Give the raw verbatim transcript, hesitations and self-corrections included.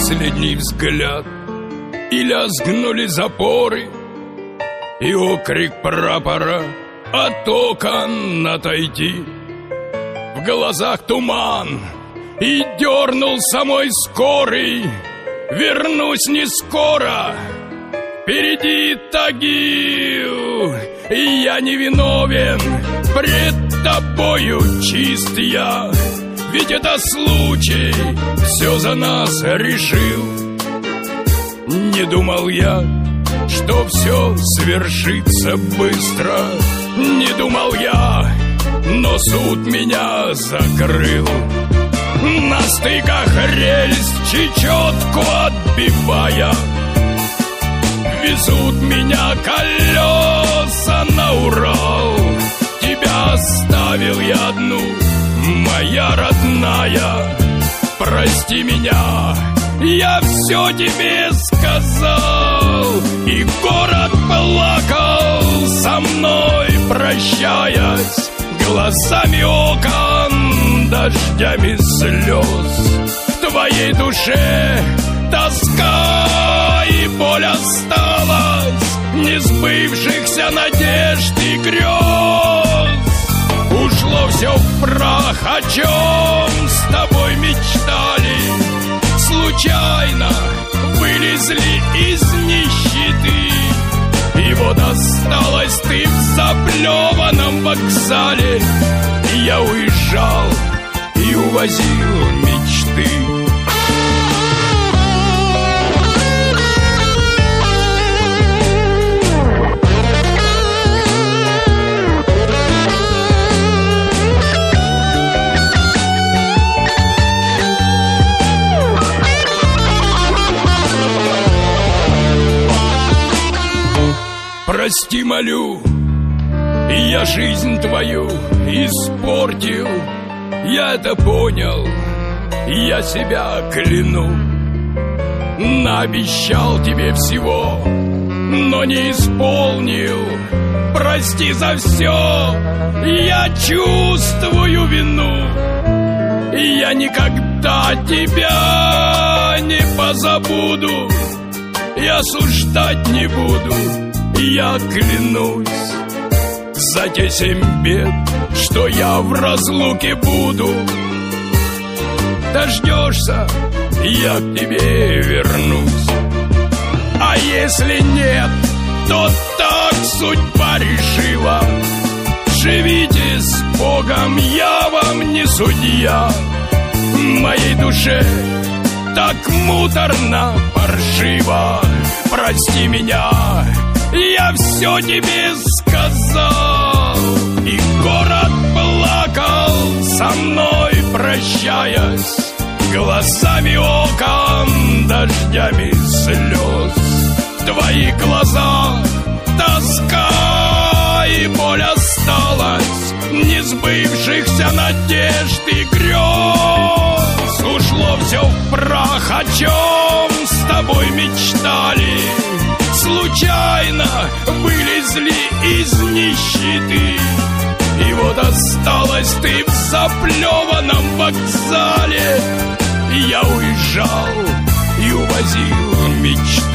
последний взгляд, и лязгнули запоры, и окрик прапора от окон отойти. В глазах туман, и дернул самой скорый. Вернусь не скоро, впереди Тагил, и я не виновен, пред тобою чист я. Ведь это случай все за нас решил. Не думал я, что все свершится быстро. Не думал я, но суд меня закрыл. На стыках рельс чечетку отбивая, везут меня колеса на Урал. Тебя оставил я одну, моя родная. Прости меня, я все тебе сказал. И город плакал со мной, прощаясь, глазами окон, дождями слез. В твоей душе тоска и боль осталась, не сбывшихся надежд и грез. Ушло все в прах, о чем с тобой мечтали. Случайно вылезли из нищеты. И вот осталась ты в заплеванном вокзале. И я уезжал и увозил мечты. Прости, молю, я жизнь твою испортил. Я это понял, я себя кляну. Наобещал тебе всего, но не исполнил. Прости за все, я чувствую вину. Я никогда тебя не позабуду. Я осуждать не буду. Я клянусь за те семь бед, что я в разлуке буду. Дождешься, я к тебе вернусь. А если нет, то так судьба решила. Живите с Богом, я вам не судья. Моей душе так муторно, паршиво. Прости меня, я все тебе сказал. И город плакал со мной, прощаясь, глазами окон, дождями слез. В твоих глазах тоска и боль осталась, не сбывшихся надежд и грез. Ушло все в прах, о чем с тобой мечтали. Случайно вылезли из нищеты. И вот осталась ты в заплеванном вокзале. И я уезжал и увозил мечты.